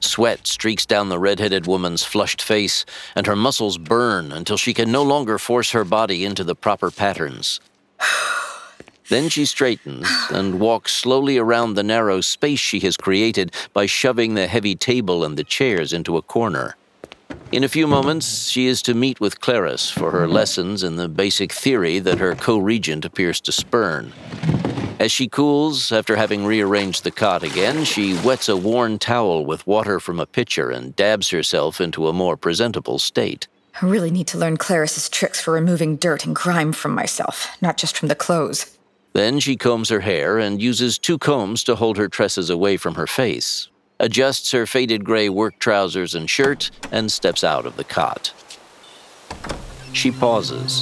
Sweat streaks down the red-headed woman's flushed face, and her muscles burn until she can no longer force her body into the proper patterns. Then she straightens and walks slowly around the narrow space she has created by shoving the heavy table and the chairs into a corner. In a few moments, she is to meet with Clarice for her lessons in the basic theory that her co-regent appears to spurn. As she cools, after having rearranged the cot again, she wets a worn towel with water from a pitcher and dabs herself into a more presentable state. I really need to learn Clarice's tricks for removing dirt and grime from myself, not just from the clothes. Then she combs her hair and uses 2 combs to hold her tresses away from her face, adjusts her faded gray work trousers and shirt, and steps out of the cot. She pauses.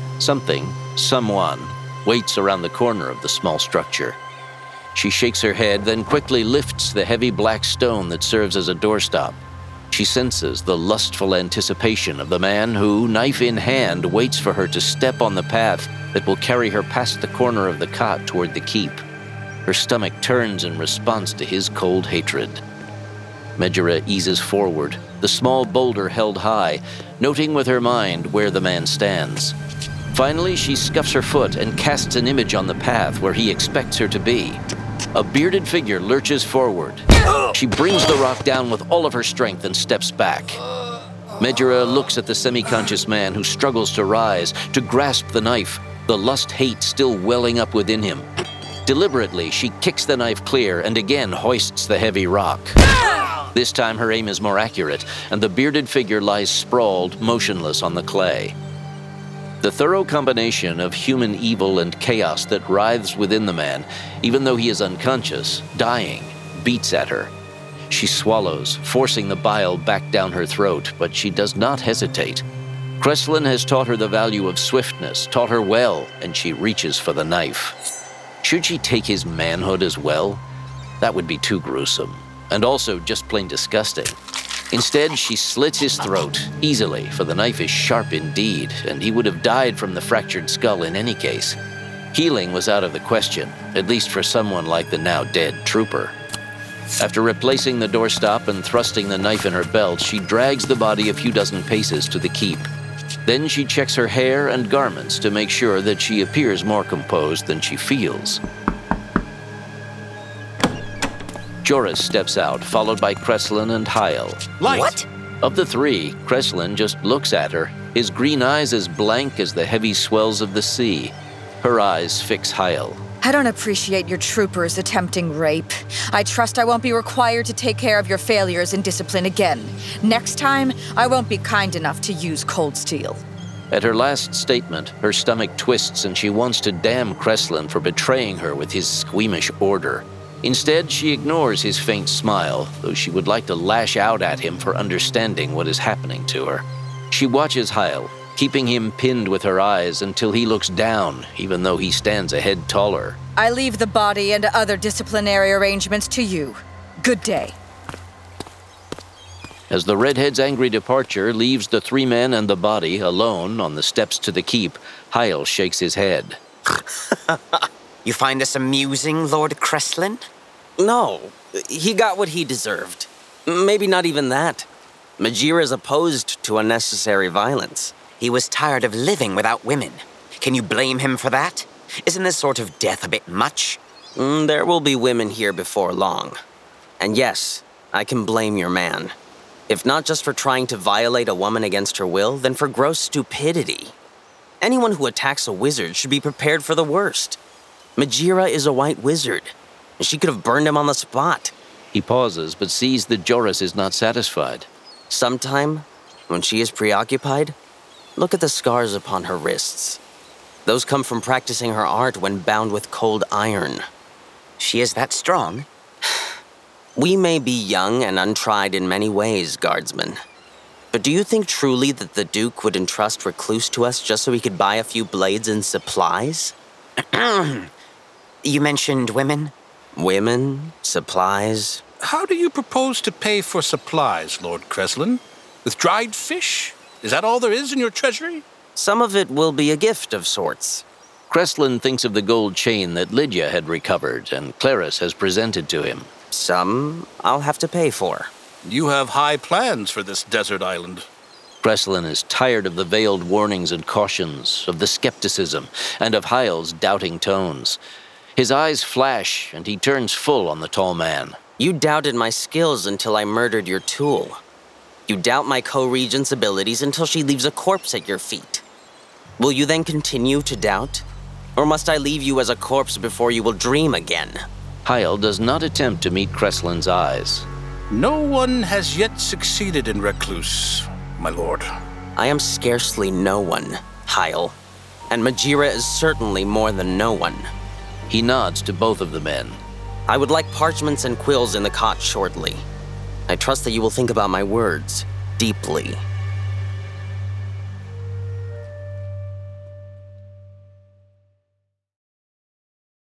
Someone, waits around the corner of the small structure. She shakes her head, then quickly lifts the heavy black stone that serves as a doorstop. She senses the lustful anticipation of the man who, knife in hand, waits for her to step on the path that will carry her past the corner of the cot toward the keep. Her stomach turns in response to his cold hatred. Megera eases forward, the small boulder held high, noting with her mind where the man stands. Finally, she scuffs her foot and casts an image on the path where he expects her to be. A bearded figure lurches forward. She brings the rock down with all of her strength and steps back. Megera looks at the semi-conscious man who struggles to rise, to grasp the knife, the lust-hate still welling up within him. Deliberately, she kicks the knife clear and again hoists the heavy rock. This time her aim is more accurate, and the bearded figure lies sprawled, motionless on the clay. The thorough combination of human evil and chaos that writhes within the man, even though he is unconscious, dying, beats at her. She swallows, forcing the bile back down her throat, but she does not hesitate. Kreslin has taught her the value of swiftness, taught her well, and she reaches for the knife. Should she take his manhood as well? That would be too gruesome, and also just plain disgusting. Instead, she slits his throat, easily, for the knife is sharp indeed, and he would have died from the fractured skull in any case. Healing was out of the question, at least for someone like the now-dead trooper. After replacing the doorstop and thrusting the knife in her belt, she drags the body a few dozen paces to the keep. Then she checks her hair and garments to make sure that she appears more composed than she feels. Joris steps out, followed by Kreslin and Hyle. Light. What? Of the 3, Kreslin just looks at her, his green eyes as blank as the heavy swells of the sea. Her eyes fix Hyle. I don't appreciate your troopers attempting rape. I trust I won't be required to take care of your failures in discipline again. Next time, I won't be kind enough to use cold steel. At her last statement, her stomach twists and she wants to damn Kreslin for betraying her with his squeamish order. Instead, she ignores his faint smile, though she would like to lash out at him for understanding what is happening to her. She watches Hyle, keeping him pinned with her eyes until he looks down, even though he stands a head taller. I leave the body and other disciplinary arrangements to you. Good day. As the redhead's angry departure leaves the 3 men and the body alone on the steps to the keep, Hyle shakes his head. You find this amusing, Lord Kreslin? No, he got what he deserved. Maybe not even that. Megera is opposed to unnecessary violence. He was tired of living without women. Can you blame him for that? Isn't this sort of death a bit much? There will be women here before long. And yes, I can blame your man. If not just for trying to violate a woman against her will, then for gross stupidity. Anyone who attacks a wizard should be prepared for the worst. Megera is a white wizard. She could have burned him on the spot. He pauses, but sees that Joris is not satisfied. Sometime, when she is preoccupied, look at the scars upon her wrists. Those come from practicing her art when bound with cold iron. She is that strong? We may be young and untried in many ways, guardsman. But do you think truly that the Duke would entrust Recluse to us just so he could buy a few blades and supplies? You mentioned women? Women, supplies. How do you propose to pay for supplies, Lord Kreslin? With dried fish? Is that all there is in your treasury? Some of it will be a gift of sorts. Kreslin thinks of the gold chain that Lydia had recovered and Clarice has presented to him. Some I'll have to pay for. You have high plans for this desert island. Kreslin is tired of the veiled warnings and cautions, of the skepticism, and of Hyle's doubting tones. His eyes flash, and he turns full on the tall man. You doubted my skills until I murdered your tool. You doubt my co-regent's abilities until she leaves a corpse at your feet. Will you then continue to doubt? Or must I leave you as a corpse before you will dream again? Hyle does not attempt to meet Kreslin's eyes. No one has yet succeeded in Recluse, my lord. I am scarcely no one, Hyle. And Majira is certainly more than no one. He nods to both of the men. I would like parchments and quills in the cot shortly. I trust that you will think about my words deeply.